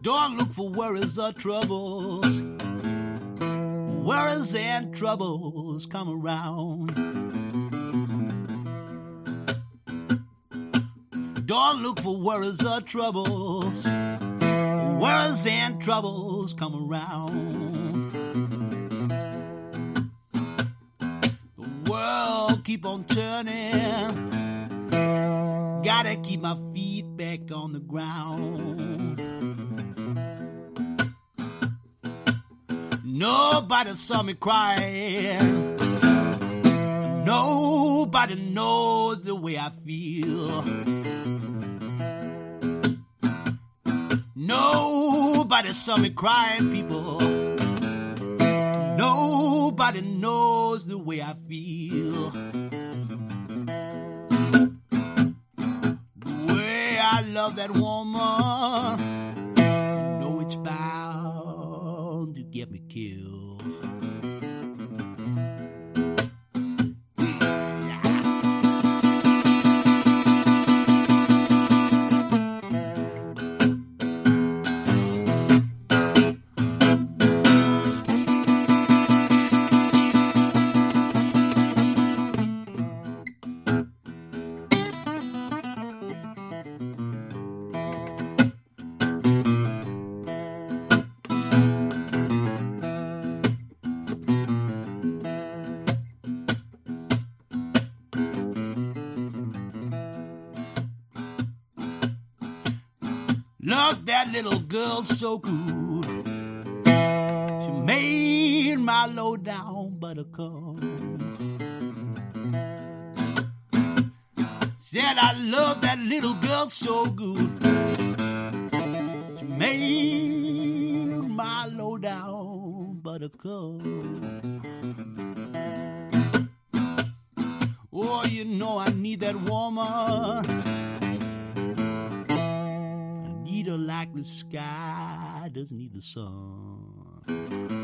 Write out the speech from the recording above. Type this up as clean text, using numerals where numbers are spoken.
Don't look for worries or troubles. Worries and troubles come around. Don't look for worries or troubles. Worries and troubles come around. The world keep on turning. Gotta keep my feet back on the ground. Nobody saw me crying. Nobody knows the way I feel. Nobody saw me crying, people. Nobody knows the way I feel. The way I love that woman, know it's bound to get me killed. Look, that little girl so good. She made my low down buttercup. Said I love that little girl so good. She made my low down buttercup. Oh, you know I need that woman. Like the sky doesn't need the sun.